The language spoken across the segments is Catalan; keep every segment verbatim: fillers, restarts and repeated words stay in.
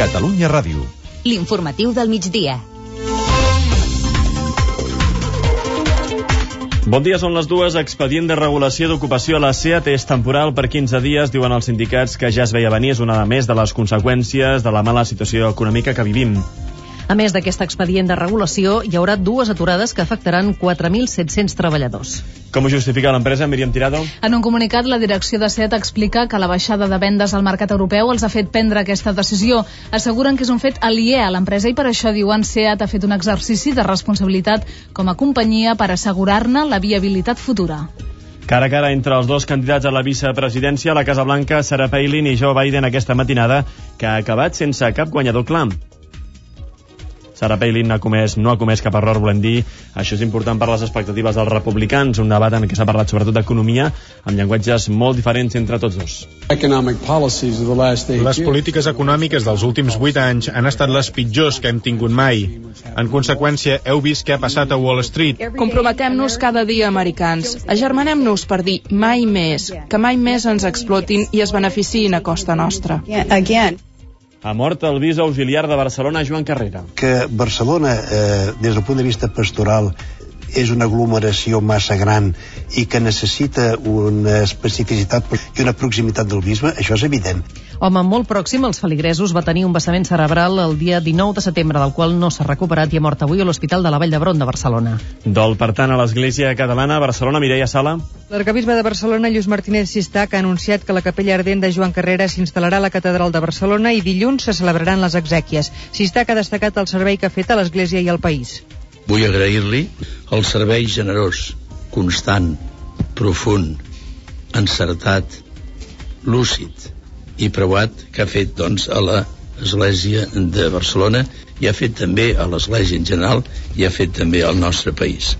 Catalunya Ràdio. L'informatiu del migdia. Bon dia, són les dues. Expedient de regulació d'ocupació a la SEAT és temporal per quinze dies, diuen els sindicats, que ja es veia venir. És una més de les conseqüències de la mala situació econòmica que vivim. A més d'aquest expedient de regulació, hi haurà dues aturades que afectaran quatre mil set-cents treballadors. Com ho justifica l'empresa, Míriam Tirado? En un comunicat, la direcció de SEAT explica que la baixada de vendes al mercat europeu els ha fet prendre aquesta decisió. Asseguren que és un fet aliè a l'empresa i per això, diuen, SEAT ha fet un exercici de responsabilitat com a companyia per assegurar-ne la viabilitat futura. Cara a cara entre els dos candidats a la vicepresidència, a la Casa Blanca, Sarah Palin i Joe Biden aquesta matinada, que ha acabat sense cap guanyador clar. Sarah Palin no ha comès, no ha comès cap error, volem dir. Això és important per les expectatives dels republicans, un debat en què s'ha parlat sobretot d'economia, amb llenguatges molt diferents entre tots dos. Les polítiques econòmiques dels últims vuit anys han estat les pitjors que hem tingut mai. En conseqüència, heu vist què ha passat a Wall Street. Comprometem-nos cada dia, americans. Agermanem-nos per dir mai més, que mai més ens explotin i es beneficiïn a costa nostra. Ha mort el bis auxiliar de Barcelona, Joan Carrera. Que Barcelona, eh, des del punt de vista pastoral, és una aglomeració massa gran i que necessita una especificitat i una proximitat del bisbe, això és evident. Home molt pròxim als feligresos va tenir un vessament cerebral el dia dinou de setembre, del qual no s'ha recuperat i ha mort avui a l'Hospital de la Vall d'Hebron de Barcelona. Dol, per tant, a l'Església Catalana, Barcelona, Mireia Sala. L'arcabisbe de Barcelona, Lluís Martínez Sistac, ha anunciat que la capella ardent de Joan Carrera s'instal·larà a la Catedral de Barcelona i dilluns se celebraran les exèquies. Sistac ha destacat el servei que ha fet a l'Església i al país. Vull agrair-li el servei generós, constant, profund, encertat, lúcid i preuat que ha fet, doncs, a l'Església de Barcelona i ha fet també a l'Església en general i ha fet també al nostre país.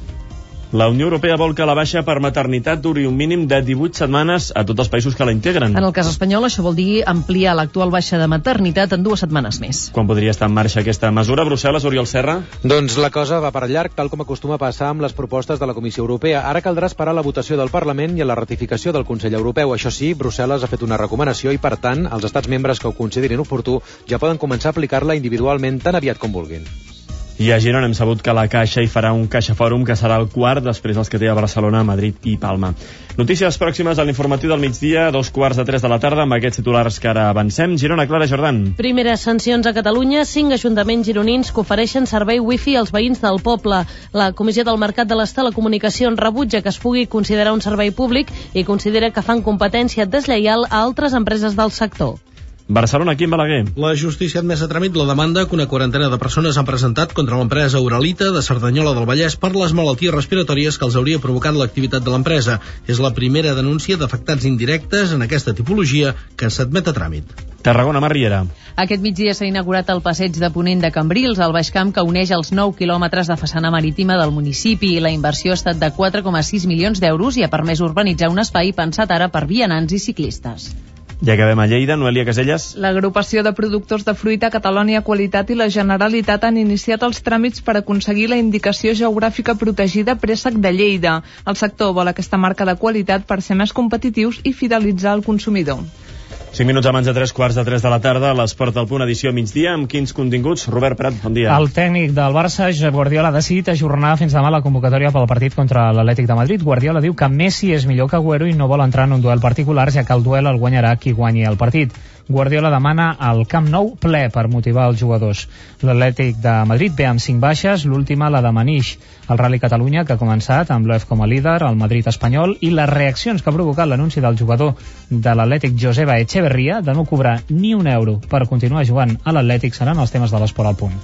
La Unió Europea vol que la baixa per maternitat duri un mínim de divuit setmanes a tots els països que la integren. En el cas espanyol, això vol dir ampliar l'actual baixa de maternitat en dues setmanes més. Quan podria estar en marxa aquesta mesura? Brussel·les, Oriol Serra? Doncs la cosa va per llarg, tal com acostuma a passar amb les propostes de la Comissió Europea. Ara caldrà esperar la votació del Parlament i la ratificació del Consell Europeu. Això sí, Brussel·les ha fet una recomanació i, per tant, els estats membres que ho considerin oportú ja poden començar a aplicar-la individualment tan aviat com vulguin. I a Girona hem sabut que la Caixa hi farà un Caixa Fòrum que serà el quart després dels que té a Barcelona, Madrid i Palma. Notícies pròximes a l'informatiu del migdia, dos quarts de tres de la tarda, amb aquests titulars que ara avancem. Girona, Clara Jordan. Primeres sancions a Catalunya, cinc ajuntaments gironins que ofereixen servei wifi als veïns del poble. La Comissió del Mercat de les Telecomunicacions rebutja que es pugui considerar un servei públic i considera que fan competència deslleial a altres empreses del sector. Barcelona, Quim Balaguer. La justícia ha admès a tràmit la demanda que una quarantena de persones han presentat contra l'empresa Uralita de Cerdanyola del Vallès per les malalties respiratòries que els hauria provocat l'activitat de l'empresa. És la primera denúncia d'afectats indirectes en aquesta tipologia que s'admet a tràmit. Tarragona, Mar Riera. Aquest migdia s'ha inaugurat el passeig de Ponent de Cambrils, al Baix Camp, que uneix els nou quilòmetres de façana marítima del municipi. La inversió ha estat de quatre coma sis milions d'euros i ha permès urbanitzar un espai pensat ara per vianants i ciclistes. Ja acabem a Lleida, Noelia Caselles. L'agrupació de productors de fruita Catalonia Qualitat i la Generalitat han iniciat els tràmits per aconseguir la indicació geogràfica protegida Préssec de Lleida. El sector vol aquesta marca de qualitat per ser més competitius i fidelitzar el consumidor. cinc minuts abans de tres quarts de tres de la tarda, l'Esport al Punt, edició migdia, amb quins continguts? Robert Prat, bon dia. El tècnic del Barça, Josep Guardiola, ha decidit ajornar fins demà la convocatòria pel partit contra l'Atlètic de Madrid. Guardiola diu que Messi és millor que Agüero i no vol entrar en un duel particular, ja que el duel el guanyarà qui guanyi el partit. Guardiola demana al Camp Nou ple per motivar els jugadors. L'Atlètic de Madrid ve amb cinc baixes, l'última la de Manix. El Rally Catalunya, que ha començat amb l'O E F com a líder, el Madrid espanyol, i les reaccions que ha provocat l'anunci del jugador de l'Atlètic, Joseba Echeverría, de no cobrar ni un euro per continuar jugant a l'Atlètic, seran els temes de l'Esport al Punt.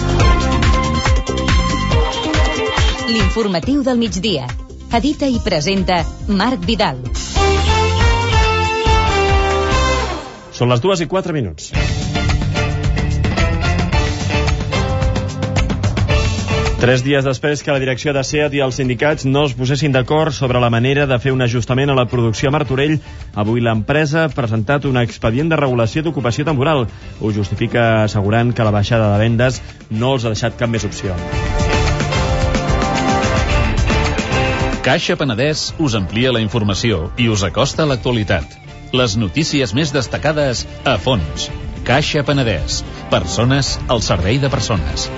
L'informatiu del migdia. Edita i presenta Marc Vidal. Són les dues i quatre minuts. Tres dies després que la direcció de SEAT i els sindicats no es posessin d'acord sobre la manera de fer un ajustament a la producció a Martorell, avui l'empresa ha presentat un expedient de regulació d'ocupació temporal. Ho justifica assegurant que la baixada de vendes no els ha deixat cap més opció. Caixa Penedès us amplia la informació i us acosta a l'actualitat. Les notícies més destacades a fons. Caixa Penedès. Persones al servei de persones.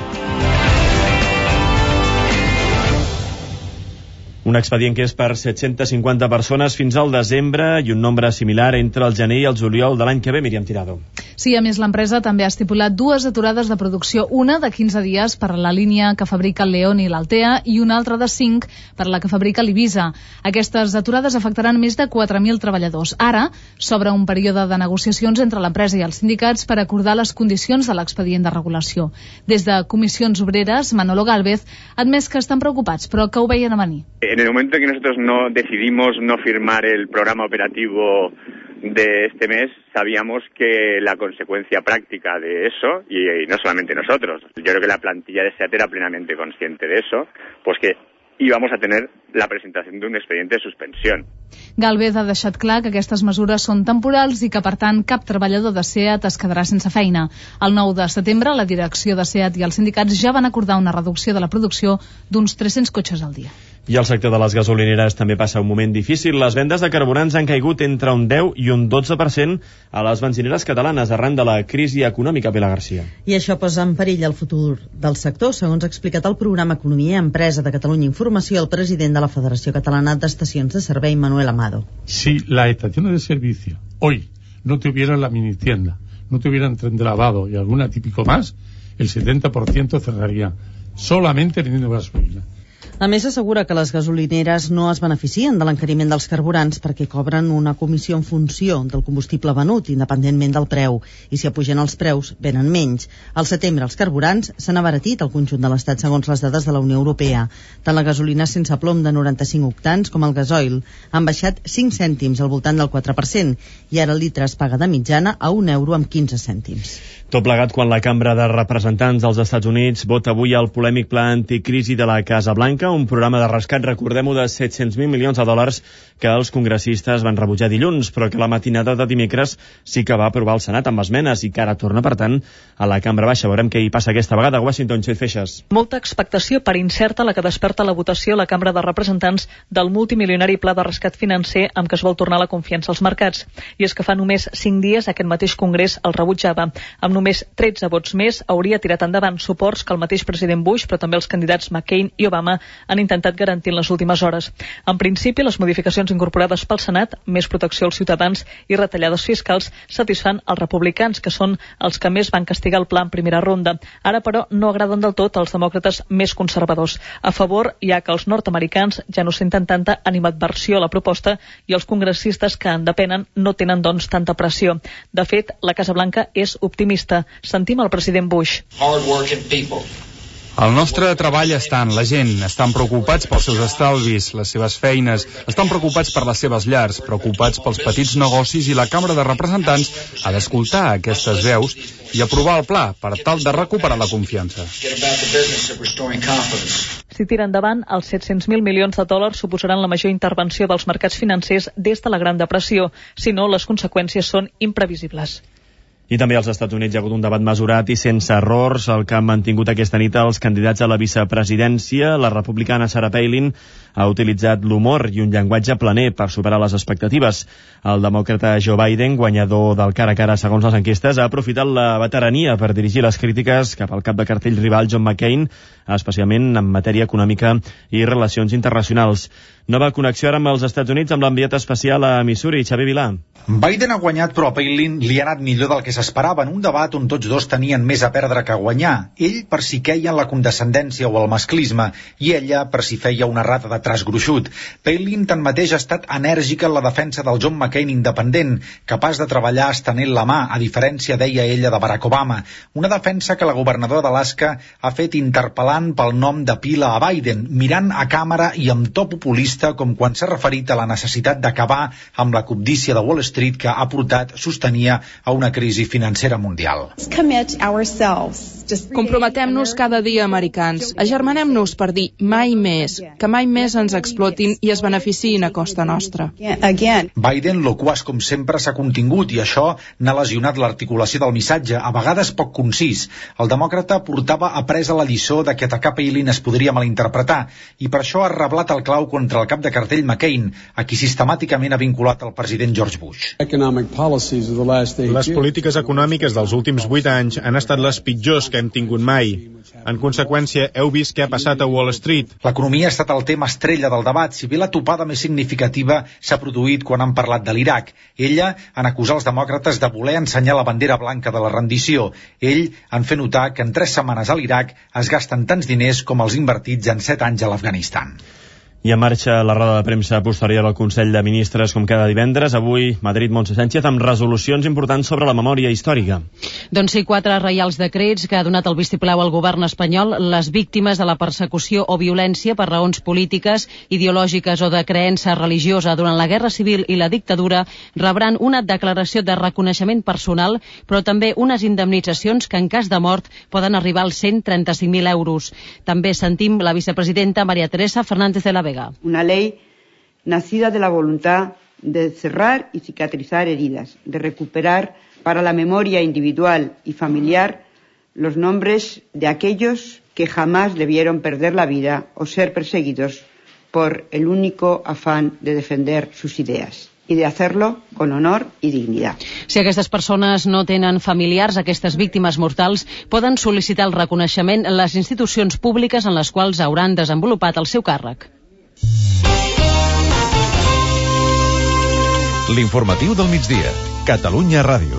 Un expedient que és per set-centes cinquanta persones fins al desembre i un nombre similar entre el gener i el juliol de l'any que ve. Míriam Tirado. Sí, a més, l'empresa també ha estipulat dues aturades de producció, una de quinze dies per a la línia que fabrica el León i l'Altea i una altra de cinc per a la que fabrica l'Ibiza. Aquestes aturades afectaran més de quatre mil treballadors. Ara s'obre un període de negociacions entre l'empresa i els sindicats per acordar les condicions de l'expedient de regulació. Des de Comissions Obreres, Manolo Gálvez ha admès que estan preocupats, però que ho veien a venir. En el momento en que nosotros no decidimos no firmar el programa operativo de este mes, sabíamos que la consecuencia práctica de eso, y, y no solamente nosotros, yo creo que la plantilla de SEAT era plenamente consciente de eso, pues que íbamos a tener la presentación de un expediente de suspensión. Gálvez ha deixat clar que aquestes mesures són temporals i que, per tant, cap treballador de SEAT es quedarà sense feina. El nou de setembre, la direcció de SEAT i els sindicats ja van acordar una reducció de la producció d'uns tres-cents cotxes al dia. I el sector de les gasolineres també passa un moment difícil. Les vendes de carburants han caigut entre un deu i un dotze per cent a les benzineres catalanes arran de la crisi econòmica. Pilar Garcia. I això posa en perill el futur del sector, segons ha explicat el programa Economia i Empresa de Catalunya Informació el president de la Federació Catalana d'Estacions de Servei, Manuel Amado. Si las estaciones de servicio hoy no tuvieran la minitienda, no tuvieran tren de lavado y algún atípico más, el setenta por ciento cerraría solamente vendiendo gasolina. A més, assegura que les gasolineres no es beneficien de l'encariment dels carburants perquè cobren una comissió en funció del combustible venut, independentment del preu, i si apugen els preus, venen menys. Al setembre, els carburants s'han abaratit al conjunt de l'Estat segons les dades de la Unió Europea. Tant la gasolina sense plom de noranta-cinc octans com el gasoil han baixat cinc cèntims al voltant del quatre per cent i ara el litre es paga de mitjana a un euro amb quinze cèntims. Tot plegat quan la Cambra de Representants dels Estats Units vota avui el polèmic pla anticrisi de la Casa Blanca, un programa de rescat, recordem-ho, de set-cents mil milions de dòlars que els congressistes van rebutjar dilluns, però que la matinada de dimecres sí que va aprovar el Senat amb esmenes i que ara torna, per tant, a la Cambra Baixa. Veurem què hi passa aquesta vegada. A Washington, Txell Feixes. Molta expectació per incerta la que desperta la votació a la Cambra de Representants del multimilionari pla de rescat financer amb què es vol tornar la confiança als mercats. I és que fa només cinc dies aquest mateix Congrés el rebutjava. Amb només tretze vots més hauria tirat endavant suports que el mateix president Bush, però també els candidats McCain i Obama han intentat garantir en les últimes hores. En principi, les modificacions incorporades pel Senat, més protecció als ciutadans i retallades fiscals, satisfan els republicans, que són els que més van castigar el pla en primera ronda. Ara, però, no agraden del tot als demòcrates més conservadors. A favor hi ha que els nord-americans ja no senten tanta animadversió a la proposta i els congressistes que en depenen no tenen, doncs, tanta pressió. De fet, la Casa Blanca és optimista. Sentim el president Bush. El nostre treball està en la gent, estan preocupats pels seus estalvis, les seves feines, estan preocupats per les seves llars, preocupats pels petits negocis i la Cambra de Representants ha d'escoltar aquestes veus i aprovar el pla per tal de recuperar la confiança. Si tira endavant, els set-cents mil milions de dòlars suposaran la major intervenció dels mercats financers des de la Gran Depressió. Si no, les conseqüències són imprevisibles. I també als Estats Units hi ha hagut un debat mesurat i sense errors, el que han mantingut aquesta nit els candidats a la vicepresidència. La republicana Sarah Palin ha utilitzat l'humor i un llenguatge planer per superar les expectatives. El demòcrata Joe Biden, guanyador del cara a cara segons les enquestes, ha aprofitat la veterania per dirigir les crítiques cap al cap de cartell rival John McCain, especialment en matèria econòmica i relacions internacionals. Nova connexió ara amb els Estats Units amb l'enviat especial a Missouri, Xavier Vilà. Biden ha guanyat, però a Palin li ha anat millor del que s'esperava en un debat on tots dos tenien més a perdre que a guanyar. Ell per si queia en la condescendència o el masclisme i ella per si feia una rata de traç gruixut. Palin, tanmateix, ha estat enèrgica en la defensa del John McCain independent, capaç de treballar estenent la mà, a diferència, deia ella, de Barack Obama. Una defensa que la governadora d'Alaska ha fet interpel·lant pel nom de pila a Biden, mirant a càmera i amb to populista, com quan s'ha referit a la necessitat d'acabar amb la cobdícia de Wall Street que ha portat, sostenia, a una crisi financera mundial. Comprometem-nos cada dia, americans. Agermanem-nos per dir mai més, que mai més ens explotin i es beneficiïn a costa nostra. Biden, loquaç com sempre, s'ha contingut i això n'ha lesionat l'articulació del missatge, a vegades poc concís. El demòcrata portava apresa la lliçó de que atacar Palin es podria malinterpretar i per això ha reblat el clau contra el cap de cartell McCain, a qui sistemàticament ha vinculat el president George Bush. Les polítiques caigudes econòmiques dels últims vuit anys han estat les pitjors que hem tingut mai. En conseqüència, heu vist què ha passat a Wall Street. L'economia ha estat el tema estrella del debat, si bé la topada més significativa s'ha produït quan han parlat de l'Iraq. Ella en acusar els demòcrates de voler ensenyar la bandera blanca de la rendició. Ell en fer notar que en tres setmanes a l'Iraq es gasten tants diners com els invertits en set anys a l'Afganistan. I en marxa la roda de premsa posterior al Consell de Ministres com cada divendres. Avui, Madrid, Montse Sánchez, amb resolucions importants sobre la memòria històrica. Doncs sí, quatre reials decrets que ha donat el vistiplau al govern espanyol. Les víctimes de la persecució o violència per raons polítiques, ideològiques o de creença religiosa durant la Guerra Civil i la dictadura rebran una declaració de reconeixement personal, però també unes indemnitzacions que en cas de mort poden arribar als cent trenta-cinc mil euros. També sentim la vicepresidenta María Teresa Fernández de la Vega. Una ley nacida de la voluntad de cerrar y cicatrizar heridas, de recuperar para la memoria individual y familiar los nombres de aquellos que jamás debieron perder la vida o ser perseguidos por el único afán de defender sus ideas. I de hacerlo con honor y dignidad. Si aquestes persones no tenen familiars, aquestes víctimes mortals poden sol·licitar el reconeixement en les institucions públiques en les quals hauran desenvolupat el seu càrrec. L'informatiu del migdia. Catalunya Ràdio.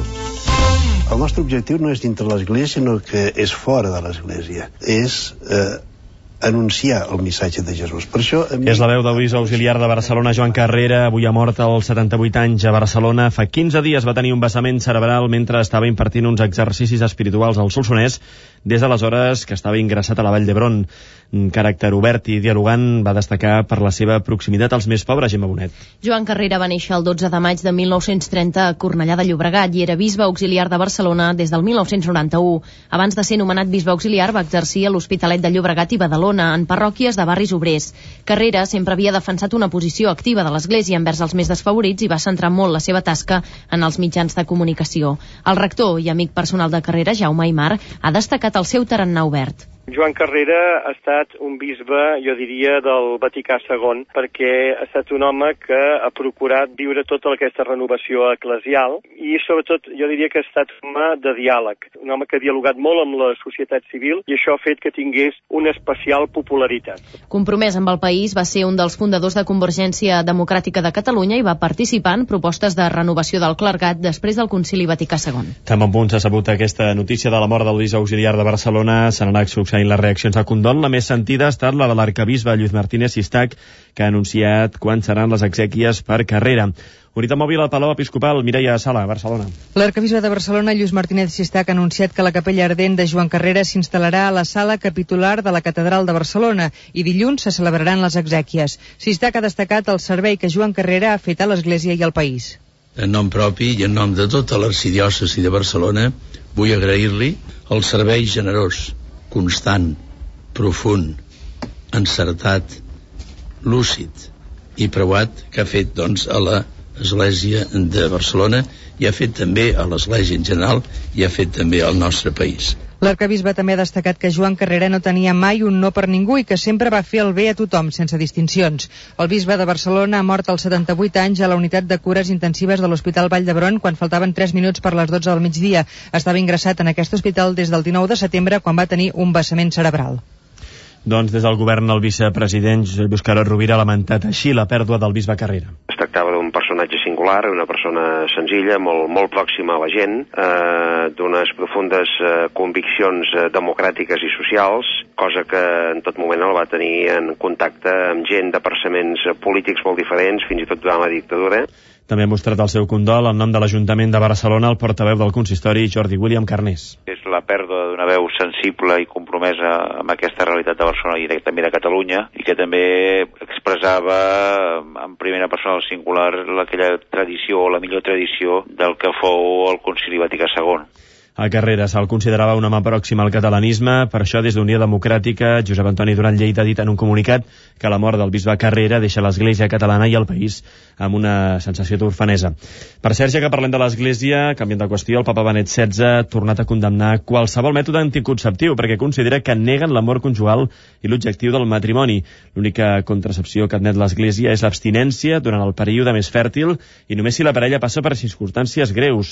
El nostre objectiu no és dintre l'Església, sinó que és fora de l'Església. És eh, anunciar el missatge de Jesús. Per això, mi... És la veu del bisbe auxiliar de Barcelona, Joan Carrera, avui ha mort als setanta-vuit anys a Barcelona. Fa quinze dies va tenir un vessament cerebral mentre estava impartint uns exercicis espirituals al Solsonès. Des d'aleshores, que estava ingressat a la Vall d'Hebron. Un caràcter obert i dialogant, va destacar per la seva proximitat als més pobres, Gemma Bonet. Joan Carrera va néixer el dotze de maig de mil nou-cents trenta a Cornellà de Llobregat i era bisbe auxiliar de Barcelona des del mil nou-cents noranta-u. Abans de ser nomenat bisbe auxiliar va exercir a l'Hospitalet de Llobregat i Badalona, en parròquies de barris obrers. Carrera sempre havia defensat una posició activa de l'Església envers els més desfavorits i va centrar molt la seva tasca en els mitjans de comunicació. El rector i amic personal de Carrera, Jaume Aymar, ha destacat el seu tarannà obert. Joan Carrera ha estat un bisbe, jo diria, del Vaticà segon, perquè ha estat un home que ha procurat viure tota aquesta renovació eclesial i, sobretot, jo diria que ha estat un home de diàleg, un home que ha dialogat molt amb la societat civil i això ha fet que tingués una especial popularitat. Compromès amb el país, va ser un dels fundadors de Convergència Democràtica de Catalunya i va participar en propostes de renovació del clergat després del Concili Vaticà segon. Tan bon punt s'ha sabut aquesta notícia de la mort del bisbe auxiliar de Barcelona, se n'anà succeint les reaccions a condol. La més sentida ha estat la de l'arcabisbe Lluís Martínez Sistac, que ha anunciat quan seran les exèquies per Carrera. Unitat mòbil al Palau Episcopal, Mireia Sala, Barcelona. L'arcabisbe de Barcelona, Lluís Martínez Sistac, ha anunciat que la capella ardent de Joan Carrera s'instal·larà a la sala capitular de la Catedral de Barcelona i dilluns se celebraran les exèquies. Sistac ha destacat el servei que Joan Carrera ha fet a l'Església i al país. En nom propi i en nom de tota l'arxidiòcesi de Barcelona, vull agrair-li el servei generós, constant, profund, encertat, lúcid i preuat que ha fet doncs, a l'Església de Barcelona i ha fet també a l'Església en general i ha fet també al nostre país. L'arcabisbe també ha destacat que Joan Carrera no tenia mai un no per ningú i que sempre va fer el bé a tothom, sense distincions. El bisbe de Barcelona ha mort als setanta-vuit anys a la unitat de cures intensives de l'Hospital Vall d'Hebron quan faltaven tres minuts per les dotze del migdia. Estava ingressat en aquest hospital des del dinou de setembre quan va tenir un vessament cerebral. Doncs des del govern el vicepresident Josep Lluís Carod Rovira ha lamentat així la pèrdua del bisbe Carrera. Es tractava d'un personatge singular, una persona senzilla, molt, molt pròxima a la gent, eh, d'unes profundes eh, conviccions eh, democràtiques i socials, cosa que en tot moment el va tenir en contacte amb gent de pensaments polítics molt diferents, fins i tot durant la dictadura. També ha mostrat el seu condol en nom de l'Ajuntament de Barcelona el portaveu del consistori, Jordi William Carnés. És la pèrdua d'una veu sensible i compromesa amb aquesta realitat de Barcelona i també de Catalunya, i que també expressava en primera persona al singular aquella tradició, o la millor tradició del que fou el Concili Vaticà segon. A Carrera se'l considerava un home pròxim al catalanisme, per això des d'Unió Democràtica, Josep Antoni Duran Lleida ha dit en un comunicat que la mort del bisbe Carrera deixa l'Església catalana i el país amb una sensació d'orfanesa. Per cert, ja que parlem de l'Església, canviant de qüestió, el papa Benet setze ha tornat a condemnar qualsevol mètode anticonceptiu perquè considera que neguen l'amor conjugal i l'objectiu del matrimoni. L'única contracepció que admet l'Església és l'abstinència durant el període més fèrtil i només si la parella passa per circumstàncies greus.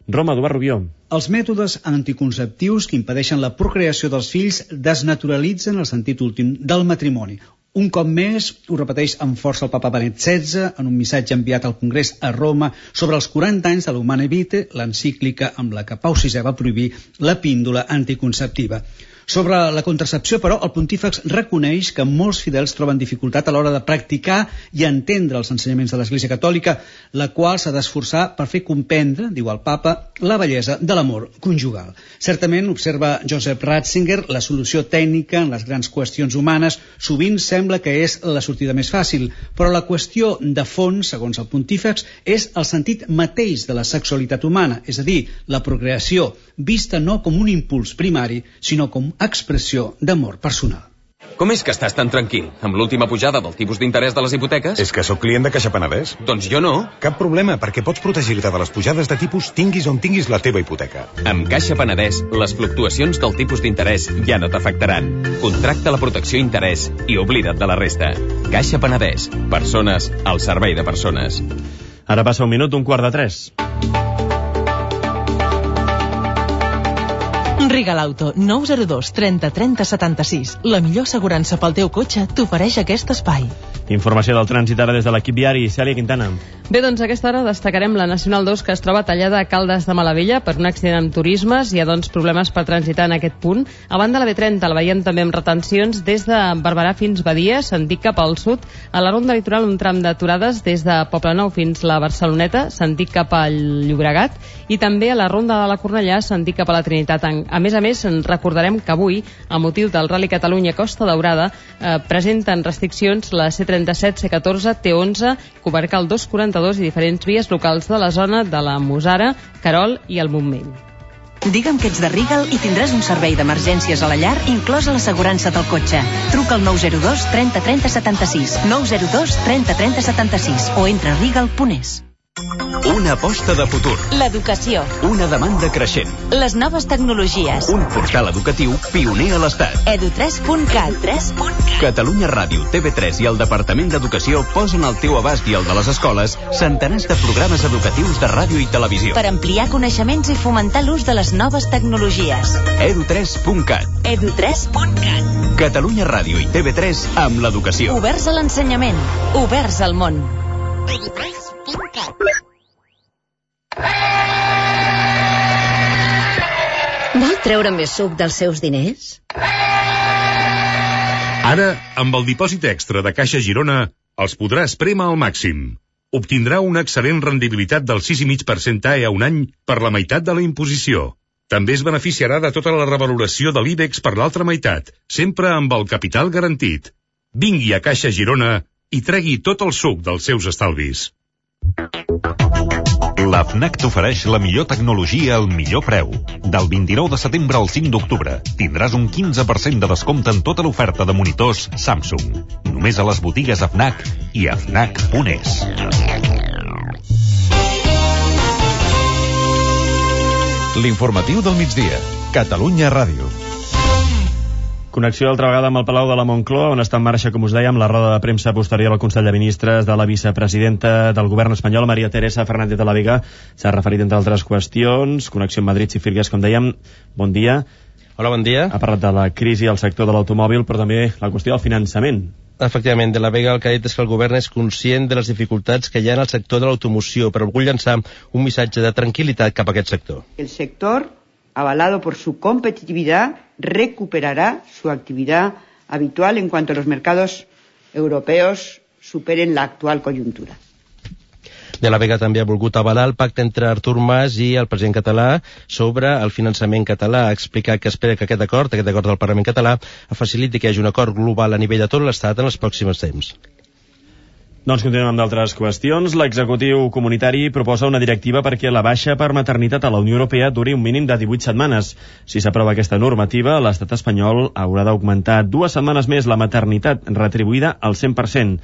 Roma, Eduard Rubió. Els mètodes anticonceptius que impedeixen la procreació dels fills desnaturalitzen el sentit últim del matrimoni. Un cop més, ho repeteix amb força el papa Benet setze en un missatge enviat al Congrés a Roma sobre els quaranta anys de l'Humane Vitae, l'encíclica amb la que Pau sisè va prohibir la píndola anticonceptiva. Sobre la contracepció, però, el pontífex reconeix que molts fidels troben dificultat a l'hora de practicar i entendre els ensenyaments de l'Església Catòlica, la qual s'ha d'esforçar per fer comprendre, diu el papa, la bellesa de l'amor conjugal. Certament, observa Joseph Ratzinger, la solució tècnica en les grans qüestions humanes sovint sembla que és la sortida més fàcil, però la qüestió de fons, segons el pontífex, és el sentit mateix de la sexualitat humana, és a dir, la procreació, vista no com un impuls primari, sinó com expressió d'amor personal. Com és que estàs tan tranquil? Amb l'última pujada del tipus d'interès de les hipoteques? És que sóc client de Caixa Penedès. Doncs jo no. Cap problema, perquè pots protegir-te de les pujades de tipus tinguis on tinguis la teva hipoteca. Amb Caixa Penedès, les fluctuacions del tipus d'interès ja no t'afectaran. Contracta la protecció interès i oblida't de la resta. Caixa Penedès. Persones al servei de persones. Ara passa un minut, un quart de tres. Rigal Auto, nou zero dos trenta trenta setanta-sis. La millor assegurança pel teu cotxe t'ofereix aquest espai. Informació del trànsit ara des de l'equip viari. Cèlia Quintana. Bé, doncs a aquesta hora destacarem la Nacional dos, que es troba tallada a Caldes de Malavella per un accident amb turismes. Hi ha, doncs, problemes per transitar en aquest punt. A banda, la B trenta la veiem també amb retencions des de Barberà fins Badia, sentit cap al sud. A la Ronda Litoral, un tram d'aturades des de Poblenou fins la Barceloneta, sentit cap al Llobregat. I també a la Ronda de la Cornellà, sentit cap a la Trinitat. A més a més, recordarem que avui, a motiu del Rally Catalunya Costa Daurada, eh, presenten restriccions la C trenta-set, C catorze, T onze, Comarcal dos quaranta-dos i diferents vies locals de la zona de la Musara, Querol i el Montmell. Digue'm que ets de Rigal i tindràs un servei d'emergències a la llar inclòs a l'assegurança del cotxe. Truca al nou zero dos trenta trenta setanta-sis, nou zero dos trenta trenta setanta-sis o entra a rigal punt es. Una aposta de futur. L'educació. Una demanda creixent. Les noves tecnologies. Un portal educatiu pioner a l'Estat. edu tres punt cat. Catalunya Ràdio, T V tres i el Departament d'Educació posen al teu abast i al de les escoles centenars de programes educatius de ràdio i televisió. Per ampliar coneixements i fomentar l'ús de les noves tecnologies. edu tres punt cat. edu tres punt cat. Catalunya Ràdio i T V tres amb l'educació. Oberts a l'ensenyament. Oberts al món. Vol treure més suc dels seus diners? Ara, amb el dipòsit extra de Caixa Girona, els podrà esprémer al màxim. Obtindrà una excel·lent rendibilitat del sis coma cinc per cent A E a un any per la meitat de la imposició. També es beneficiarà de tota la revaloració de l'I B E X per l'altra meitat, sempre amb el capital garantit. Vingui a Caixa Girona i tregui tot el suc dels seus estalvis. La FNAC t'ofereix la millor tecnologia al millor preu. Del vint-i-nou de setembre al cinc d'octubre tindràs un quinze per cent de descompte en tota l'oferta de monitors Samsung. Només a les botigues FNAC i a fnac punt es. L'informatiu del migdia. Catalunya Ràdio. Connexió altra vegada amb el Palau de la Moncloa, on està en marxa, com us dèiem, la roda de premsa posterior al Consell de Ministres de la vicepresidenta del govern espanyol, Maria Teresa Fernández de la Vega. S'ha referit, entre altres qüestions, connexió amb Madrid i Firgues, com dèiem. Bon dia. Hola, bon dia. Ha parlat de la crisi al sector de l'automòbil, però també la qüestió del finançament. Efectivament, de la Vega el que ha dit és que el govern és conscient de les dificultats que hi ha en el sector de l'automoció, però vull llançar un missatge de tranquil·litat cap a aquest sector. El sector, avalado por su competitividad, recuperará su actividad habitual en cuanto los mercados europeos superen la actual coyuntura. De la Vega també ha volgut avalar el pacte entre Artur Mas i el president català sobre el finançament català. Ha explicat que espera que aquest acord, aquest acord del Parlament català, faciliti que hi hagi un acord global a nivell de tot l'Estat en els pròxims temps. Doncs continuem amb d'altres qüestions. L'executiu comunitari proposa una directiva perquè la baixa per maternitat a la Unió Europea duri un mínim de divuit setmanes. Si s'aprova aquesta normativa, l'estat espanyol haurà d'augmentar dues setmanes més la maternitat retribuïda al cent per cent.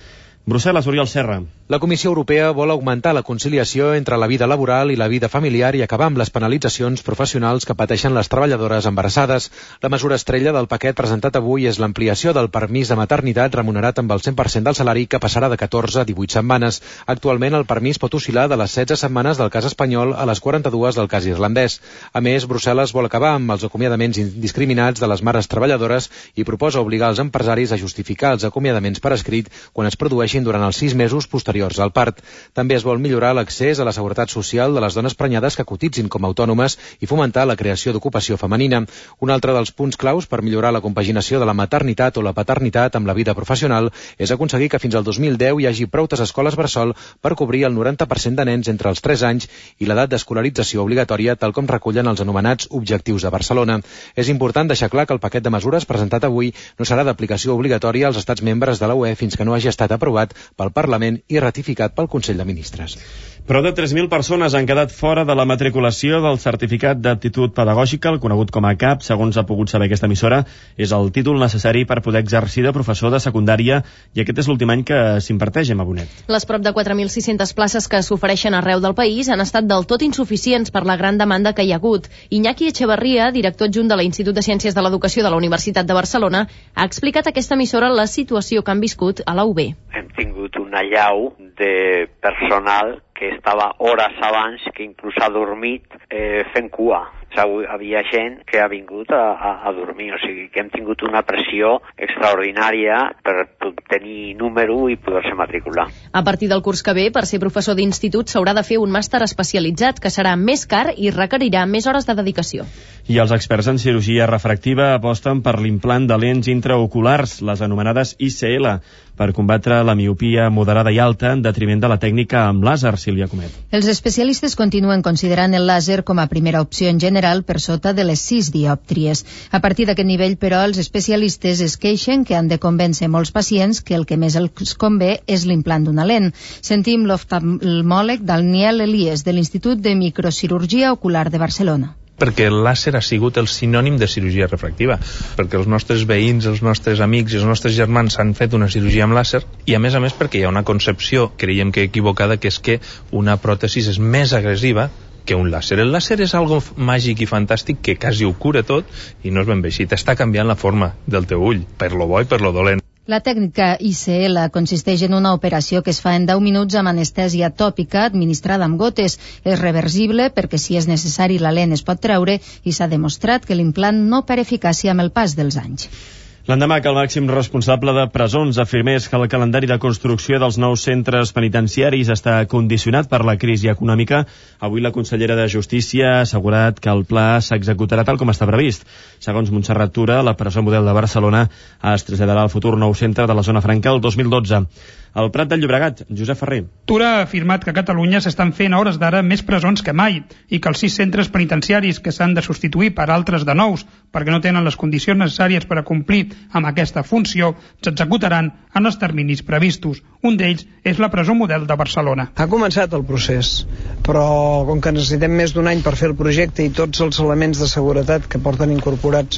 Brussel·les, Oriol Serra. La Comissió Europea vol augmentar la conciliació entre la vida laboral i la vida familiar i acabar amb les penalitzacions professionals que pateixen les treballadores embarassades. La mesura estrella del paquet presentat avui és l'ampliació del permís de maternitat remunerat amb el cent per cent del salari, que passarà de catorze a divuit setmanes. Actualment el permís pot oscil·lar de les setze setmanes del cas espanyol a les quaranta-dues del cas irlandès. A més, Brussel·les vol acabar amb els acomiadaments indiscriminats de les mares treballadores i proposa obligar els empresaris a justificar els acomiadaments per escrit quan es produeixin durant els sis mesos posteriors al part. També es vol millorar l'accés a la seguretat social de les dones prenyades que cotitzin com a autònomes i fomentar la creació d'ocupació femenina. Un altre dels punts claus per millorar la compaginació de la maternitat o la paternitat amb la vida professional és aconseguir que fins al dos mil deu hi hagi proutes escoles bressol per cobrir el noranta per cent de nens entre els tres anys i l'edat d'escolarització obligatòria, tal com recullen els anomenats Objectius de Barcelona. És important deixar clar que el paquet de mesures presentat avui no serà d'aplicació obligatòria als estats membres de la U E fins que no hagi estat aprovat pel Parlament i ratificat pel Consell de Ministres. Prou de tres mil persones han quedat fora de la matriculació del certificat d'aptitud pedagògica, el conegut com a C A P, segons ha pogut saber aquesta emissora. És el títol necessari per poder exercir de professor de secundària i aquest és l'últim any que s'imparteix, Emma Bonet. Les prop de quatre mil sis-centes places que s'ofereixen arreu del país han estat del tot insuficients per la gran demanda que hi ha hagut. Iñaki Echeverría, director adjunt de l'Institut de Ciències de l'Educació de la Universitat de Barcelona, ha explicat a aquesta emissora la situació que han viscut a la U B. Hem tingut una allau de personal que estava hores abans, que inclús ha dormit eh, fent cua. Hi havia gent que ha vingut a, a, a dormir, o sigui que hem tingut una pressió extraordinària per tenir número i poder-se matricular. A partir del curs que ve, per ser professor d'institut s'haurà de fer un màster especialitzat que serà més car i requerirà més hores de dedicació. I els experts en cirurgia refractiva aposten per l'implant de lents intraoculars, les anomenades I C L, per combatre la miopia moderada i alta en detriment de la tècnica amb làser, Sílvia Comet. Els especialistes continuen considerant el làser com a primera opció en general per sota de les sis diòptries. A partir d'aquest nivell, però, els especialistes es queixen que han de convèncer molts pacients que el que més els convé és l'implant d'una lent. Sentim l'oftalmòleg Daniel Elies, de l'Institut de Microcirurgia Ocular de Barcelona. Perquè el làser ha sigut el sinònim de cirurgia refractiva, perquè els nostres veïns, els nostres amics i els nostres germans han fet una cirurgia amb làser, i a més a més perquè hi ha una concepció, creiem que equivocada, que és que una pròtesi és més agressiva que un làser. El làser és algo màgic i fantàstic que quasi ho cura tot i no és ben bé així. T'està canviant la forma del teu ull, per lo bo i per lo dolent. La tècnica I C L consisteix en una operació que es fa en deu minuts amb anestèsia tòpica administrada amb gotes. És reversible perquè si és necessari la lent es pot treure i s'ha demostrat que l'implant no perd eficàcia amb el pas dels anys. L'endemà que el màxim responsable de presons afirmés que el calendari de construcció dels nous centres penitenciaris està condicionat per la crisi econòmica, avui la consellera de Justícia ha assegurat que el pla s'executarà tal com està previst. Segons Montserrat Tura, la presó model de Barcelona es traslladarà al futur nou centre de la zona franca el dos mil dotze. Al Prat de Llobregat, Josep Ferrer. Tura ha afirmat que a Catalunya s'estan fent a hores d'ara més presons que mai i que els sis centres penitenciaris que s'han de substituir per altres de nous perquè no tenen les condicions necessàries per a complir amb aquesta funció s'executaran en els terminis previstos. Un d'ells és la presó model de Barcelona. Ha començat el procés, però com que necessitem més d'un any per fer el projecte i tots els elements de seguretat que porten incorporats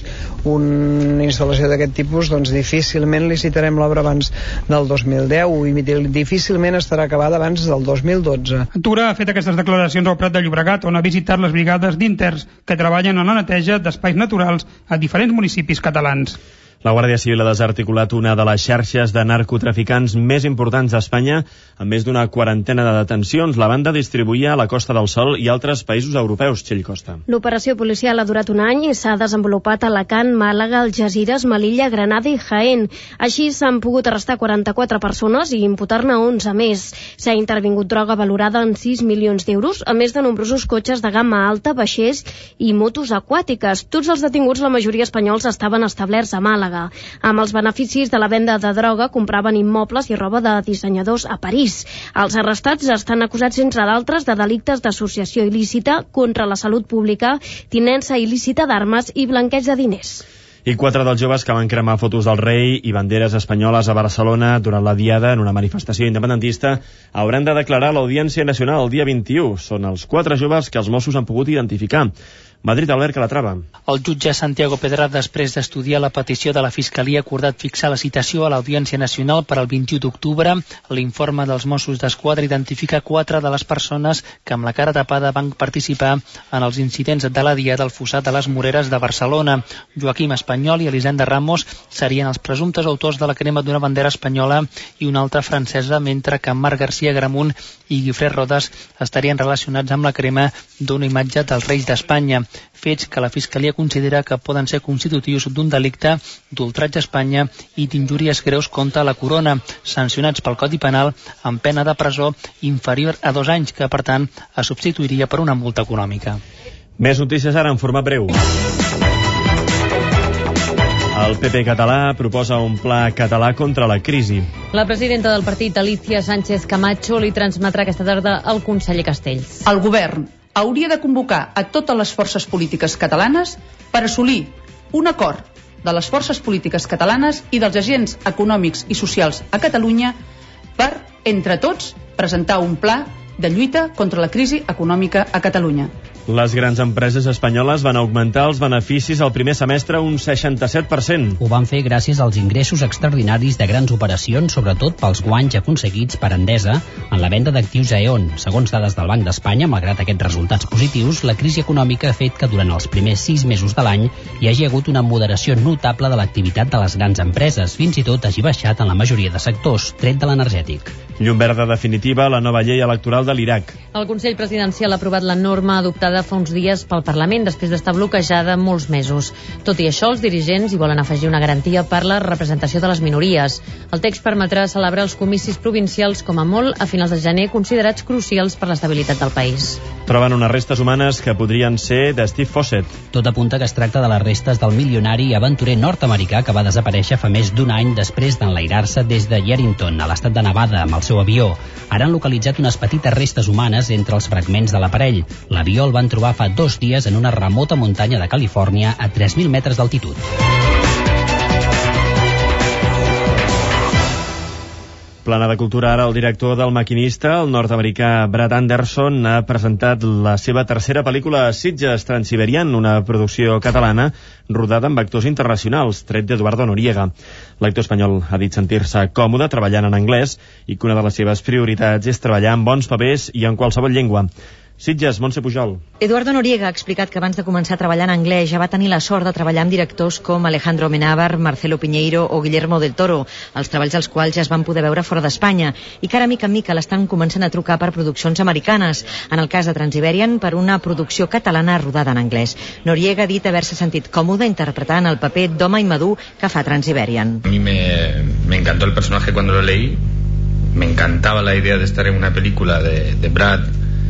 una instal·lació d'aquest tipus, doncs difícilment licitarem l'obra abans del dos mil deu i difícilment estarà acabada abans del dos mil dotze. Tura ha fet aquestes declaracions al Prat de Llobregat, on ha visitat les brigades d'interns que treballen en la neteja d'espais naturals a diferents municipis catalans. La Guàrdia Civil ha desarticulat una de les xarxes de narcotraficants més importants d'Espanya, amb més d'una quarantena de detencions. La banda distribuïa a la Costa del Sol i altres països europeus. Txell Costa. L'operació policial ha durat un any i s'ha desenvolupat a Alacant, Màlaga, Algesires, Melilla, Granada i Jaén. Així s'han pogut arrestar quaranta-quatre persones i imputar-ne onze més. S'ha intervingut droga valorada en sis milions d'euros, a més de nombrosos cotxes de gamma alta, vaixells i motos aquàtiques. Tots els detinguts, la majoria espanyols, estaven establerts a Màlaga. Amb els beneficis de la venda de droga compraven immobles i roba de dissenyadors a París. Els arrestats estan acusats, entre d'altres, de delictes d'associació il·lícita contra la salut pública, tinença il·lícita d'armes i blanqueig de diners. I quatre dels joves que van cremar fotos del rei i banderes espanyoles a Barcelona durant la diada en una manifestació independentista hauran de declarar a l'Audiència Nacional el dia vint-i-u. Són els quatre joves que els Mossos han pogut identificar. Madrid, Albert Calatrava. El jutge Santiago Pedra, després d'estudiar la petició de la Fiscalia, ha acordat fixar la citació a l'Audiència Nacional per al vint-i-u d'octubre. L'informe dels Mossos d'Esquadra identifica quatre de les persones que amb la cara tapada van participar en els incidents de la diada al fossat de les Moreres de Barcelona. Joaquim Espanyol i Elisenda Ramos serien els presumptes autors de la crema d'una bandera espanyola i una altra francesa, mentre que Marc García Gramunt i Guifré Rodas estarien relacionats amb la crema d'una imatge dels reis d'Espanya. Fets que la Fiscalia considera que poden ser constitutius d'un delicte d'ultratge a Espanya i d'injúries greus contra la corona, sancionats pel Codi Penal amb pena de presó inferior a dos anys, que per tant es substituiria per una multa econòmica. Més notícies ara en format breu. El P P català proposa un pla català contra la crisi. La presidenta del partit, Alicia Sánchez Camacho, li transmetrà aquesta tarda al conseller Castells. El govern hauria de convocar a totes les forces polítiques catalanes per assolir un acord de les forces polítiques catalanes i dels agents econòmics i socials a Catalunya per, entre tots, presentar un pla de lluita contra la crisi econòmica a Catalunya. Les grans empreses espanyoles van augmentar els beneficis al primer semestre un seixanta-set per cent. Ho van fer gràcies als ingressos extraordinaris de grans operacions, sobretot pels guanys aconseguits per Endesa en la venda d'actius a E O N. Segons dades del Banc d'Espanya, malgrat aquests resultats positius, la crisi econòmica ha fet que durant els primers sis mesos de l'any hi hagi hagut una moderació notable de l'activitat de les grans empreses, fins i tot hagi baixat en la majoria de sectors, tret de l'energètic. Llum verda definitiva a la nova llei electoral de l'Iraq. El Consell Presidencial ha aprovat la norma adoptada fa uns dies pel Parlament després d'estar bloquejada molts mesos. Tot i això, els dirigents hi volen afegir una garantia per la representació de les minories. El text permetrà celebrar els comicis provincials com a molt a finals de gener, considerats crucials per l'estabilitat del país. Troben unes restes humanes que podrien ser de Steve Fossett. Tot apunta que es tracta de les restes del milionari i aventurer nord-americà que va desaparèixer fa més d'un any després d'enlairar-se des de Yerington, a l'estat de Nevada, amb el seu avió. Ara han localitzat unes petites restes humanes entre els fragments de l'aparell. L'avió el van trobar fa dos dies en una remota muntanya de Califòrnia a tres mil metres d'altitud. Plana de cultura ara, el director del Maquinista, el nord-americà Brad Anderson, ha presentat la seva tercera pel·lícula a Sitges, Transsiberian, una producció catalana rodada amb actors internacionals, tret d'Eduardo Noriega. L'actor espanyol ha dit sentir-se còmode treballant en anglès i que una de les seves prioritats és treballar en bons papers i en qualsevol llengua. Sitges, Montse Pujol. Eduardo Noriega ha explicat que abans de començar a treballar en anglès ja va tenir la sort de treballar amb directors com Alejandro Amenábar, Marcelo Piñeiro o Guillermo del Toro, els treballs dels quals ja es van poder veure fora d'Espanya, i que ara mica en mica l'estan començant a trucar per produccions americanes, en el cas de Transsiberian per una producció catalana rodada en anglès. Noriega ha dit haver-se sentit còmode interpretant el paper d'home immadur que fa Transsiberian. A mi me, me encantó el personaje cuando lo leí, me encantaba la idea de estar en una película de, de Brad.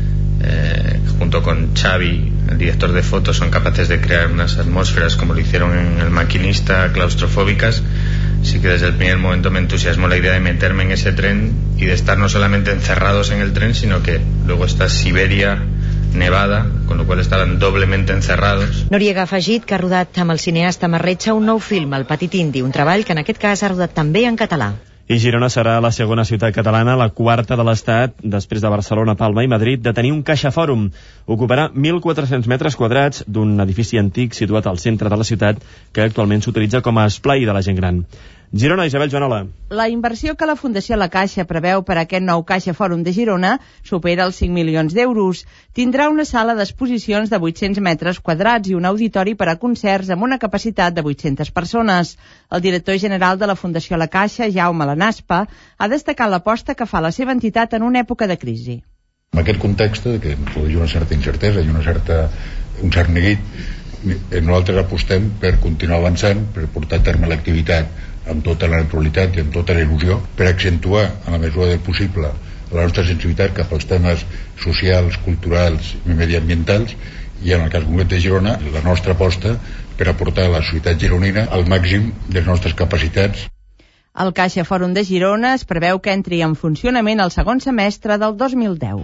Eh, junto con Xavi, el director de fotos, son capaces de crear unas atmósferas como lo hicieron en El Maquinista, claustrofóbicas. Así que desde el primer momento me entusiasmó la idea de meterme en ese tren y de estar no solamente encerrados en el tren, sino que luego está Siberia, Nevada, con lo cual estaban doblemente encerrados. Noriega ha afegit que ha rodat amb el cineasta Marretxa un nou film, El Petit Indi, un treball que en aquest cas ha rodat també en català. I Girona serà la segona ciutat catalana, la quarta de l'Estat, després de Barcelona, Palma i Madrid, de tenir un CaixaFòrum. Ocuparà mil quatre-cents metres quadrats d'un edifici antic situat al centre de la ciutat que actualment s'utilitza com a esplai de la gent gran. Girona, Isabel Joanola. La inversió que la Fundació La Caixa preveu per a aquest nou CaixaFòrum de Girona supera els cinc milions d'euros. Tindrà una sala d'exposicions de vuit-cents metres quadrats i un auditori per a concerts amb una capacitat de vuit-centes persones. El director general de la Fundació La Caixa, Jaume Lanaspa, ha destacat l'aposta que fa la seva entitat en una època de crisi. En aquest context de que produeix una certa incertesa i una certa, un cert neguit, nosaltres apostem per continuar avançant, per portar a terme l'activitat amb tota la naturalitat i amb tota la il·lusió, per accentuar, en la mesura del possible, la nostra sensibilitat cap als temes socials, culturals i mediambientals, i en el cas concret de Girona, la nostra aposta per aportar a la societat gironina el màxim de les nostres capacitats. El CaixaFòrum de Girona es preveu que entri en funcionament el segon semestre del dos mil deu.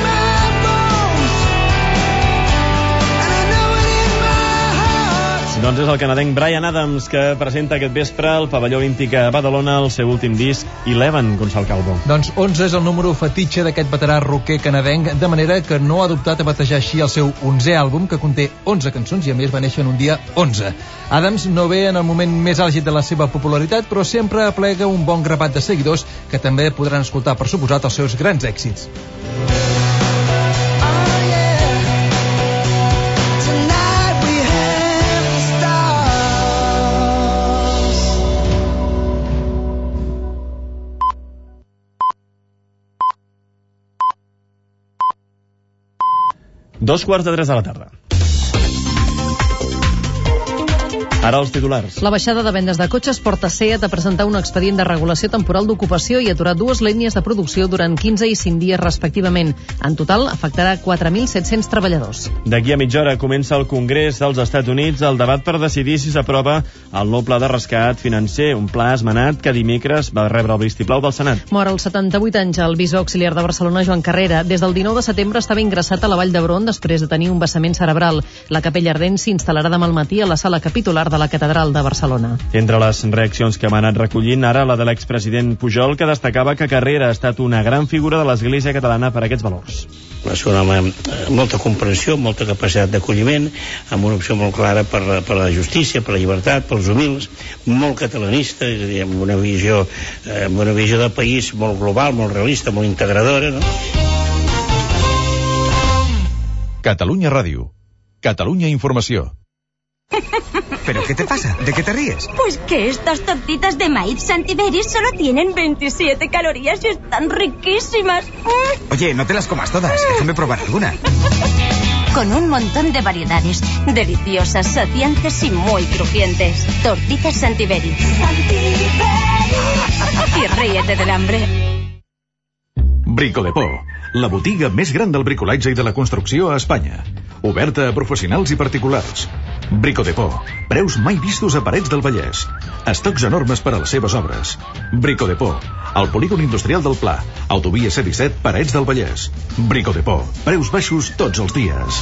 Doncs Doncs és el canadenc Bryan Adams que presenta aquest vespre al pavelló olímpic a Badalona el seu últim disc, Eleven, Gonçal Calvo. Doncs onze és el número fetitxe d'aquest veterà rocker canadenc, de manera que no ha dubtat a batejar així el seu onzè àlbum, que conté onze cançons i a més va néixer en un dia onze. Adams no ve en el moment més àlgid de la seva popularitat, però sempre aplega un bon grapat de seguidors que també podran escoltar, per suposat, els seus grans èxits. Dos quarts de tres de la tarda. Ara els titulars. La baixada de vendes de cotxes porta SEAT a presentar un expedient de regulació temporal d'ocupació i aturar dues línies de producció durant quinze i cinc dies respectivament. En total, afectarà quatre mil set-cents treballadors. D'aquí a mitja hora comença el Congrés dels Estats Units el debat per decidir si s'aprova el nou pla de rescat financer, un pla esmenat que dimecres va rebre el vistiplau del Senat. Mor als setanta-vuit anys el bisbe auxiliar de Barcelona, Joan Carrera. Des del dinou de setembre estava ingressat a la Vall d'Hebron després de tenir un vessament cerebral. La capella ardent s'instal·larà demà al matí a la sala capitular de la Catedral de Barcelona. Entre les reaccions que hem anat recollint, ara la de l'expresident Pujol, que destacava que Carrera ha estat una gran figura de l'Església catalana per aquests valors. Va ser un home amb molta comprensió, molta capacitat d'acolliment, amb una opció molt clara per la, per la justícia, per la llibertat, pels humils, molt catalanista, és a dir, amb una visió, eh, amb una visió de país molt global, molt realista, molt integradora, no? Catalunya Ràdio. Catalunya Informació. ¿Pero qué te pasa? ¿De qué te ríes? Pues que estas tortitas de maíz Santiveris solo tienen veintisiete calorías y están riquísimas. Oye, no te las comas todas, déjame probar alguna. Con un montón de variedades, deliciosas, saciantes y muy crujientes. Tortitas Santiveris. Y ríete del hambre. Brico-Depot, la botiga més gran del bricolatge i de la construcció a Espanya. Oberta a professionals i particulars. Brico-Depot, preus mai vistos a Parets del Vallès. Estocs enormes per a les seves obres. Brico-Depot, al polígon industrial del Pla, autovia C disset, Parets del Vallès. Brico-Depot, preus baixos tots els dies.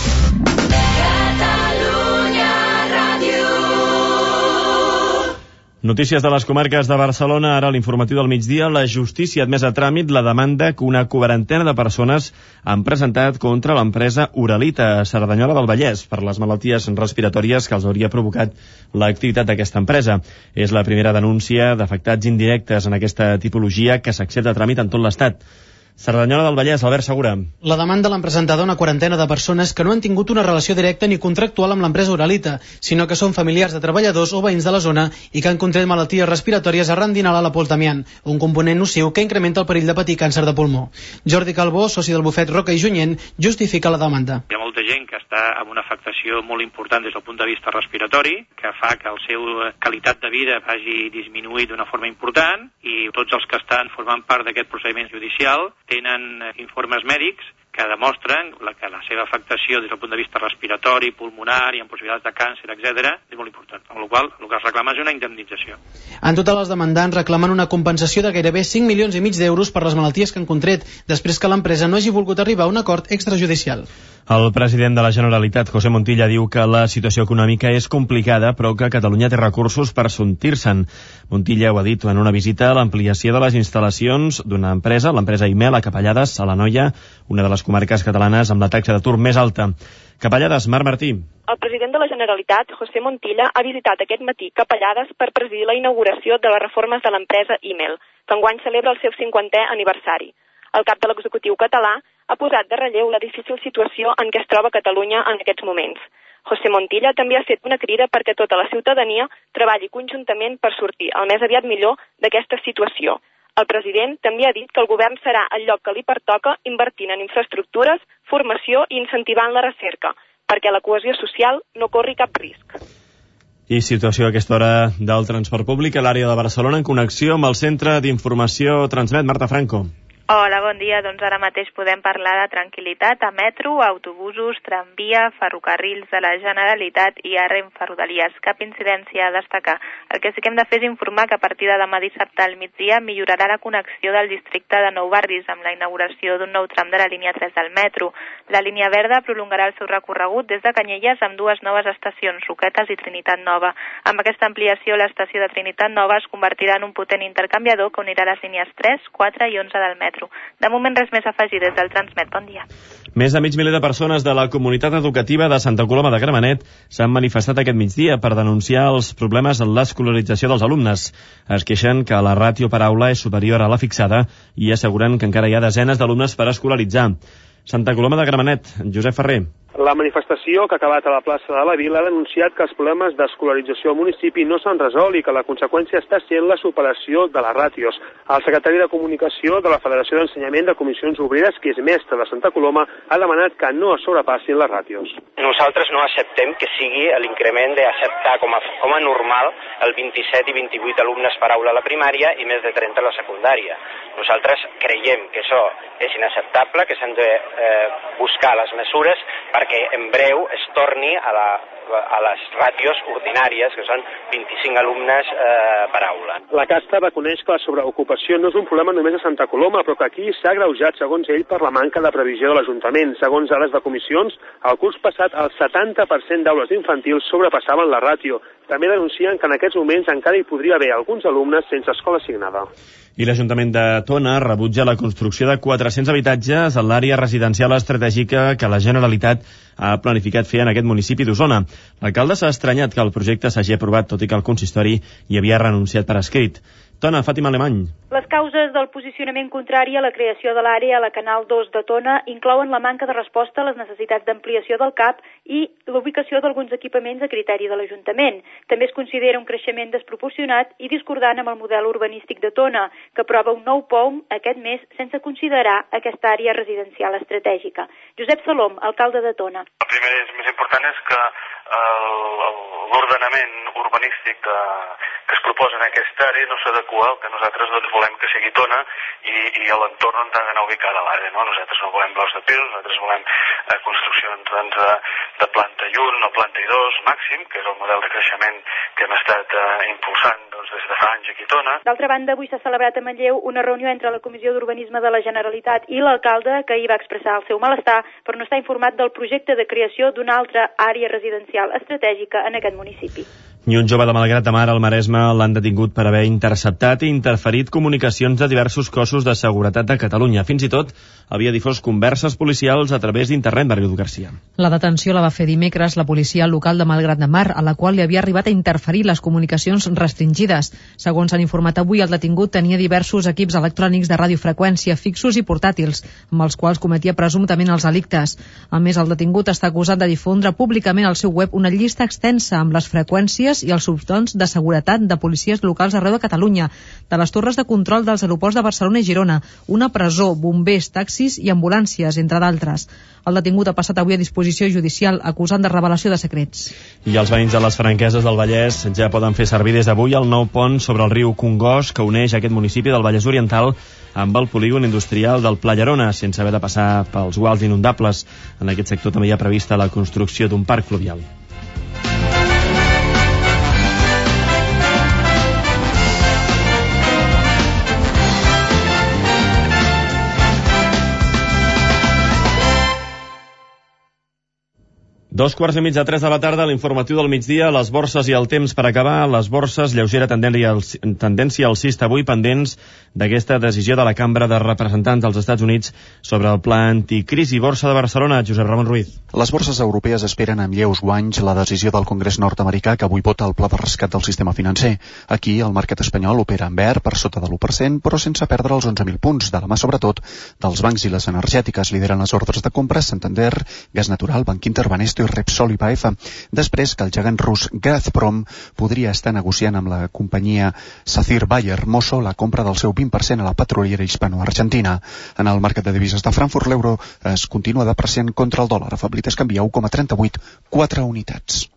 Notícies de les comarques de Barcelona, ara a l'informatiu del migdia. La justícia ha admès a tràmit la demanda que una quarantena de persones han presentat contra l'empresa Uralita a Cerdanyola del Vallès per les malalties respiratòries que els hauria provocat l'activitat d'aquesta empresa. És la primera denúncia d'afectats indirectes en aquesta tipologia que s'accepta a tràmit en tot l'Estat. Cerdanyola del Vallès, Albert Segura. La demanda l'han presentada una quarantena de persones que no han tingut una relació directa ni contractual amb l'empresa Uralita, sinó que són familiars de treballadors o veïns de la zona i que han contret malalties respiratòries arran d'inhalar la poltamiant, un component nociu que incrementa el perill de patir càncer de pulmó. Jordi Calbó, soci del bufet Roca i Junyent, justifica la demanda. Hi ha molta gent que està amb una afectació molt important des del punt de vista respiratori, que fa que el seu qualitat de vida vagi disminuït d'una forma important, i tots els que estan formant part d'aquest procediment judicial tenen informes mèdics que demostren la, que la seva afectació des del punt de vista respiratori, pulmonar i amb possibilitats de càncer, etcètera, és molt important. Amb la qual el que es reclama és una indemnització. En total, els demandants reclamen una compensació de gairebé cinc milions i mig d'euros per les malalties que han contret, després que l'empresa no hagi volgut arribar a un acord extrajudicial. El president de la Generalitat, José Montilla, diu que la situació econòmica és complicada, però que Catalunya té recursos per sortir-se'n. Montilla ho ha dit en una visita a l'ampliació de les instal·lacions d'una empresa, l'empresa Imel, a Capellades, a l'Anoia, una de les comarques catalanes amb la taxa d'atur més alta. Capellades, Marc Martí. El president de la Generalitat, José Montilla, ha visitat aquest matí Capellades per presidir la inauguració de les reformes de l'empresa Imel, que enguany celebra el seu cinquantè aniversari. El cap de l'executiu català ha posat de relleu la difícil situació en què es troba Catalunya en aquests moments. José Montilla també ha fet una crida perquè tota la ciutadania treballi conjuntament per sortir el més aviat millor d'aquesta situació. El president també ha dit que el govern serà el lloc que li pertoca invertint en infraestructures, formació i incentivant la recerca, perquè la cohesió social no corri cap risc. I situació a aquesta hora del transport públic a l'àrea de Barcelona en connexió amb el Centre d'Informació Transmet. Marta Franco. Hola, bon dia. Doncs ara mateix podem parlar de tranquil·litat a metro, autobusos, tramvia, ferrocarrils de la Generalitat i a Renfe Rodalies. Cap incidència a destacar. El que sí que hem de fer és informar que a partir de demà dissabte al migdia millorarà la connexió del districte de Nou Barris amb la inauguració d'un nou tram de la línia tres del metro. La línia verda prolongarà el seu recorregut des de Canyelles amb dues noves estacions, Roquetes i Trinitat Nova. Amb aquesta ampliació, l'estació de Trinitat Nova es convertirà en un potent intercanviador que unirà les línies tres, quatre i onze del metro. De moment res més a afegir des del Transmet. Bon dia. Més de mig miler de persones de la comunitat educativa de Santa Coloma de Gramenet s'han manifestat aquest migdia per denunciar els problemes en l'escolarització dels alumnes. Es queixen que la ràtio per aula és superior a la fixada i asseguren que encara hi ha desenes d'alumnes per escolaritzar. Santa Coloma de Gramenet, Josep Ferrer. La manifestació que ha acabat a la plaça de la Vila ha denunciat que els problemes d'escolarització al municipi no s'han resolt i que la conseqüència està sent la superació de les ràtios. El secretari de Comunicació de la Federació d'Ensenyament de Comissions Obreres, que és mestre de Santa Coloma, ha demanat que no es sobrepassin les ràtios. Nosaltres no acceptem que sigui l'increment d'acceptar com a, com a normal el vint-i-set i vint-i-vuit alumnes per aula a la primària i més de trenta a la secundària. Nosaltres creiem que això és inacceptable, que s'han de eh, buscar les mesures perquè en breu es torni a, la, a les ràtios ordinàries, que són vint-i-cinc alumnes eh, per aula. La casta reconeix que la sobreocupació no és un problema només a Santa Coloma, però que aquí s'ha agreujat, segons ell, per la manca de previsió de l'Ajuntament. Segons dades de comissions, el curs passat el setanta per cent d'aules infantils sobrepassaven la ràtio. També denuncien que en aquests moments encara hi podria haver alguns alumnes sense escola assignada. I l'Ajuntament de Tona rebutja la construcció de quatre-cents habitatges a l'àrea residencial estratègica que la Generalitat ha planificat fer en aquest municipi d'Osona. L'alcalde s'ha estranyat que el projecte s'hagi aprovat, tot i que el consistori hi havia renunciat per escrit. Tona, Fàtima Alemany. Les causes del posicionament contrari a la creació de l'àrea a la Canal dos de Tona inclouen la manca de resposta a les necessitats d'ampliació del C A P i l'ubicació d'alguns equipaments a criteri de l'Ajuntament. També es considera un creixement desproporcionat i discordant amb el model urbanístic de Tona, que aprova un nou P O M aquest mes sense considerar aquesta àrea residencial estratègica. Josep Salom, alcalde de Tona. El primer és més important és que l'ordenament urbanístic de, que es proposa en aquesta àrea no s'adequa al que nosaltres doncs, volem que sigui Tona i, i a l'entorn on ha d'anar ubicada l'àrea. No? Nosaltres no volem blocs de pisos, nosaltres volem eh, construccions doncs, de, de planta i un o planta i dos màxim, que és el model de creixement que hem estat eh, impulsant doncs, des de fa anys aquí a Tona. D'altra banda, avui s'ha celebrat a Manlleu una reunió entre la Comissió d'Urbanisme de la Generalitat i l'alcalde, que hi va expressar el seu malestar per no estar informat del projecte de creació d'una altra àrea residencial estratègica en aquest municipi. I un jove de Malgrat de Mar al Maresme l'han detingut per haver interceptat i interferit comunicacions de diversos cossos de seguretat de Catalunya. Fins i tot havia difós converses policials a través d'internet, Margarida Garcia. La detenció la va fer dimecres la policia local de Malgrat de Mar, a la qual li havia arribat a interferir les comunicacions restringides. Segons s'han informat avui, el detingut tenia diversos equips electrònics de radiofreqüència fixos i portàtils, amb els quals cometia presumptament els delictes. A més, el detingut està acusat de difondre públicament al seu web una llista extensa amb les freqüències i els subtons de seguretat de policies locals arreu de Catalunya, de les torres de control dels aeroports de Barcelona i Girona, una presó, bombers, taxis i ambulàncies, entre d'altres. El detingut ha passat avui a disposició judicial acusat de revelació de secrets. I els veïns de les Franqueses del Vallès ja poden fer servir des d'avui el nou pont sobre el riu Congost que uneix aquest municipi del Vallès Oriental amb el polígon industrial del Pla Llerona, sense haver de passar pels guals inundables. En aquest sector també hi ha prevista la construcció d'un parc fluvial. Dos quarts i mig de tres de la tarda, l'informatiu del migdia, les borses i el temps per acabar. Les borses, lleugera tendència, tendència alcista avui, pendents d'aquesta decisió de la Cambra de Representants dels Estats Units sobre el pla anticrisi. Borsa de Barcelona, Josep Ramon Ruiz. Les borses europees esperen amb lleus guanys la decisió del Congrés nord-americà que avui vota el pla de rescat del sistema financer. Aquí, el mercat espanyol opera en verd per sota de l'u per cent, però sense perdre els onze mil punts, de la mà sobretot dels bancs i les energètiques. Lideren les ordres de compra Santander, Gas Natural, Banc Inter, Banesto i Repsol i P F, després que el gegant rus Gazprom podria estar negociant amb la companyia Safir Bayer Mosso la compra del seu vint per cent a la petroliera hispano-argentina. En el mercat de divises de Frankfurt, l'euro es continua depreciant contra el dòlar. Afeblit es canvia u coma trenta-vuit, quatre unitats.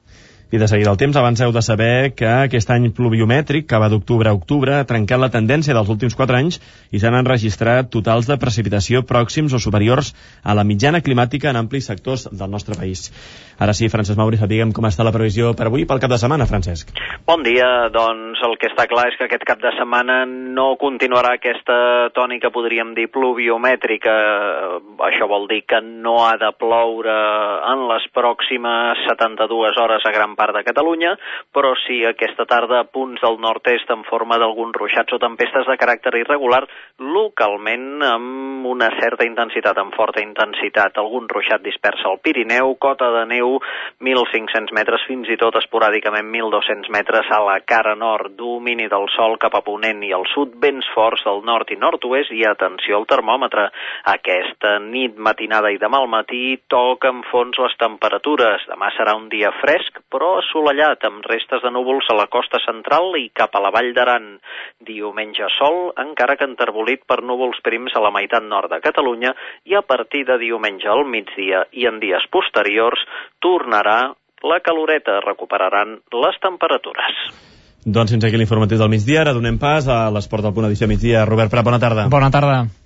I de seguida el temps, abans heu de saber que aquest any pluviomètric, que va d'octubre a octubre, ha trencat la tendència dels últims quatre anys i s'han enregistrat totals de precipitació pròxims o superiors a la mitjana climàtica en amplis sectors del nostre país. Ara sí, Francesc Mauri, sapiguem com està la previsió per avui pel cap de setmana, Francesc. Bon dia. Doncs el que està clar és que aquest cap de setmana no continuarà aquesta tònica, podríem dir, pluviomètrica. Això vol dir que no ha de ploure en les pròximes setanta-dues hores a gran part de Catalunya, però sí aquesta tarda a punts del nord-est en forma d'alguns ruixats o tempestes de caràcter irregular, localment amb una certa intensitat, amb forta intensitat. Algun ruixat dispersa al Pirineu, cota de neu mil cinc-cents metres, fins i tot esporàdicament mil dos-cents metres a la cara nord, domini del sol cap a ponent i al sud, vents forts del nord i nord-oest i atenció al termòmetre. Aquesta nit, matinada i demà al matí toquen fons les temperatures. Demà serà un dia fresc però assolellat amb restes de núvols a la costa central i cap a la Vall d'Aran. Diumenge sol, encara que enterbolit per núvols prims a la meitat nord de Catalunya, i a partir de diumenge al migdia i en dies posteriors tornarà la caloreta, recuperaran les temperatures. Doncs fins aquí l'informatiu del migdia. Ara donem pas a l'Esport del Punt, edició migdia. Robert Prat, bona tarda. Bona tarda.